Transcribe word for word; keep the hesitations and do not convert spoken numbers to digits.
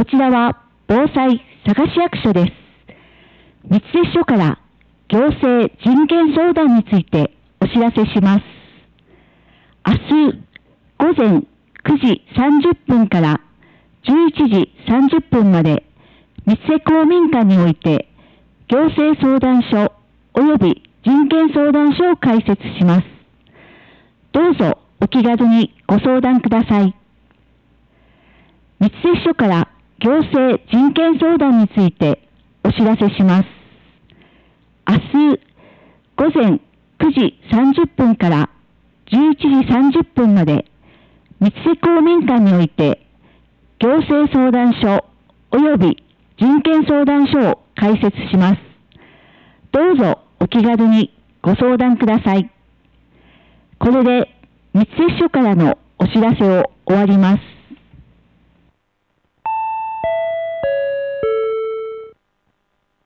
ちらは防災佐賀市役所です。三瀬署から行政人権相談についてお知らせします。明日午前くじさんじゅっぷんからじゅういちじさんじゅっぷんまで三瀬公民館において行政相談所及び人権相談所を開設します。どうぞお気軽にご相談ください。三瀬署から行政人権相談についてお知らせします。明日午前くじさんじゅっぷんからじゅういちじさんじゅっぷんまで三瀬公民館において行政相談所及び人権相談所を開設します。どうぞお気軽にご相談ください。これで三瀬署からのお知らせを終わります。